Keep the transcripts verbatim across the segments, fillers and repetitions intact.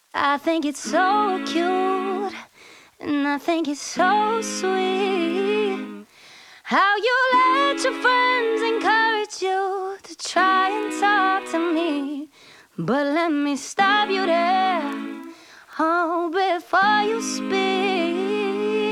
I think it's so cute, and I think it's so sweet how you let your friends encourage you to try and talk to me. But let me stop you there, oh, before you speak.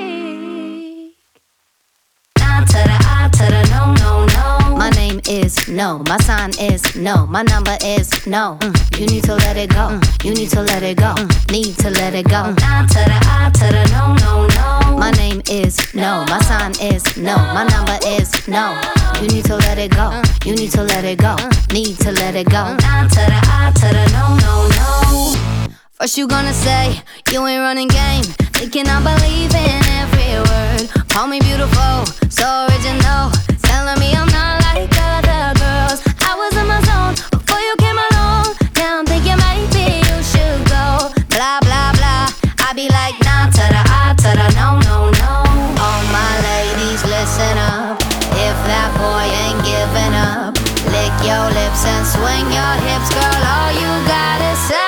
Nah to the I to the no, no, no. My name is no, my sign is no, my number is no. Mm. You need to let it go, mm. You need to let it go, mm. Need to let it go. Nah to the I to the no, no, no. My name is no, my sign is no, my number is no. You need to let it go, you need to let it go, need to let it go. Nah to the I to the no, no, no. First you gonna say you ain't running game, thinking I believe in every word. Call me beautiful, so original, telling me I'm not like other girls. I was in my zone before you came along. Now I'm thinking maybe you should go. Blah blah blah, I be like nah to the I to the no no no. All my ladies listen up, if that boy ain't giving up, lick your lips and swing your hips, girl. All you gotta say,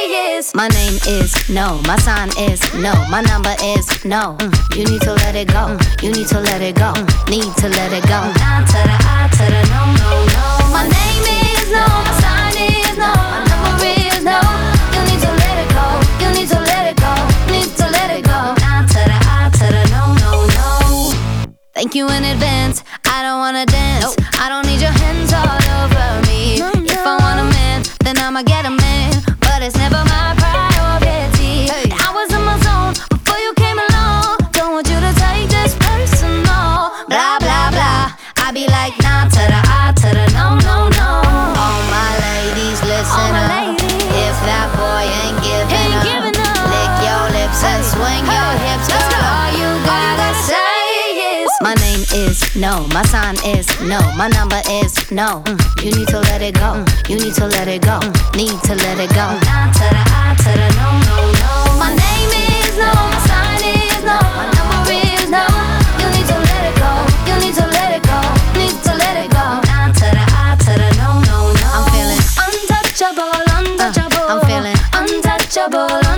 my name is no, my sign is no, my number is no. Mm. You need to let it go, mm. You need to let it go, mm. Need to let it go. Nah to the I to the no, no, no. My name is no, my sign is no, my number is no. You need to let it go, you need to let it go, need to let it go. Nah to the I to the no, no, no. Thank you in advance, I don't wanna dance, nope. I don't need your hands all over me, no, no. If I want a man, then I'ma get a man, but it's never my priority. Hey. I was in my zone before you came along, don't want you to take this personal. Blah blah blah, I be like nah to the I to the no no no. All my ladies listen my up, ladies. if that boy ain't giving, ain't up, giving up, lick your lips hey. And swing hey. Your hips, girl. Go. All you gotta say is my name is no, my sign is no, my number is no. Mm. You need to let it go, mm. You need to let it go, mm. Need to let it go. Nah to the I to the no, no, no. My name is no, my sign is no, my number is no. You need to let it go, you need to let it go, need to let it go. Nah to the I to the no, no, no. I'm feeling untouchable, untouchable. Uh, I'm feeling untouchable.